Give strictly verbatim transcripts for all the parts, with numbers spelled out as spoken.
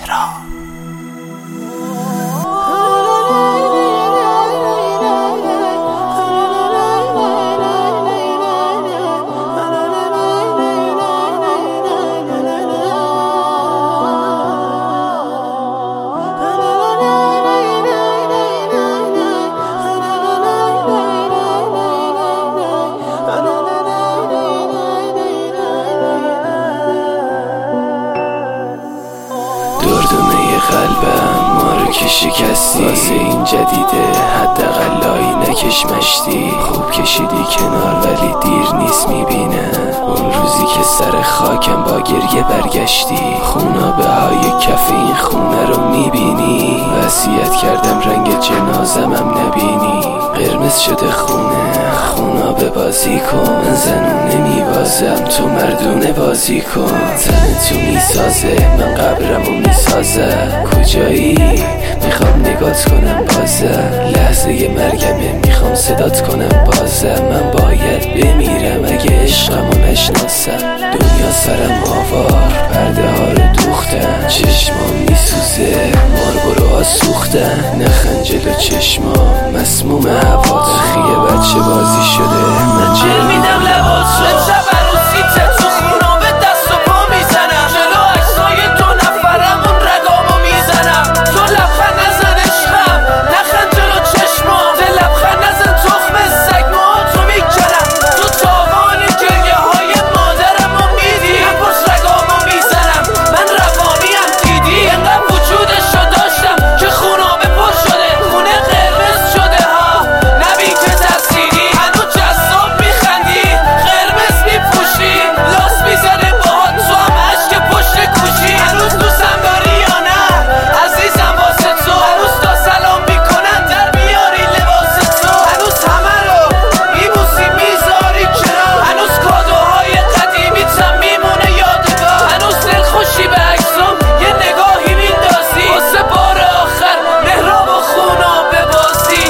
چرا؟ دردونه قلبم ما رو که شکستی، واسه این جدیده حداقل لایی نکش مشتی. خوب کشیدی کنار ولی دیر نیست میبینه اون روزی که سر خاکم با گریه برگشتی. خونابه های کف این خونه رو میبینی، وصیت کردم رنگ جنازمم نبینی. قرمز شده خونه خونابه بازی کن، من زنونه میبازم تو مردونه بازی کن. تن تو میسازه من قبرمو میسازه، کجایی؟ میخوام نگات کنم بازه، لحظه مرگمه میخوام صدات کنم بازه. من باید بمیرم اگه عشقمو نشناسم. دنیا سرم آوار پرده ها رو دوختن، چشمام میسوزه ماربرو سوختن. نخند جلو چشمام مسموم هوا، تخیه بچه بازی شده من جل میدم لباسو. امشب عروسیته تو خونابه دست و پا میزنم، جلو عکسای دو نفرمون رگامو میزنم. تو لبخند نزن عشقم، نخند جلو چشمام. ده لبخند نزن تخم سگ موهاتو میکنم. تو تاوان گریه های مادرمو میدی، نپرس رگامو میزنم من روانیم دیدی. انقدر وجودشو داشتم که خونابه پر شده، خونه قرمز شده ها نبی که ترسیدی. هنو جذاب میخندی قرمز میپوشی، لاس میزنه باهات تو هم عشق پشت کوشی. هنوز دوستم داری یا نه عزیزم واسه تو؟ هنوز تا سلام میکنن در بیاری لباس تو؟ هنوز همه رو میبوسی میذاری کنار؟ هنوز کادوهای قدیمی تم میمونه یادگار؟ هنوز دلخوشی به عکسام یه نگاهی میندازی؟ واسه بار آخر مهراب و خونابه بازی.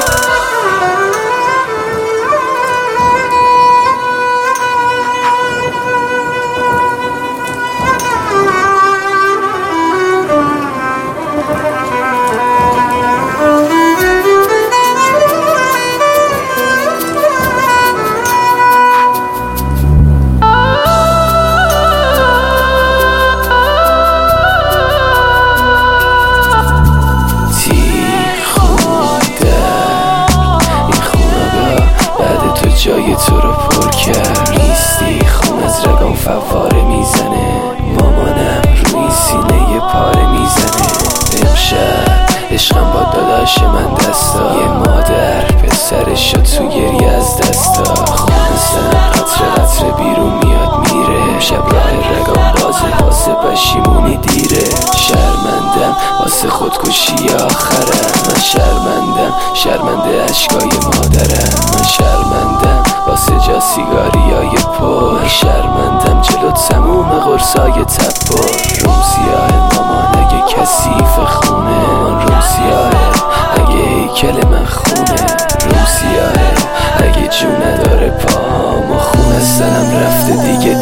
جای تو رو پر کرد نیستی، خون از رگام فواره میزنه. مامانم روی این سینه یه پاره میزنه. امشب عشقم با داداش من دستا، یه مادر پسرش شد تو گریه از دستا. خونستم قطره قطره بیرون میاد میره، امشب راه رگام بازه واسه پشیمونی دیره. شرمندم واسه خودکشی آخرم، من شرمندم شرمنده اشکای مادرم. من شرمندم واسه جا سیگاریای پر، من شرمندم جلو تموم قرصای تبر. روم سیاه مامان اگه کثیف خونه، مامان روم سیاهه اگه هیکل من خونه. روم سیاهه اگه جو نداره پام و خون از تنم رفته دیگه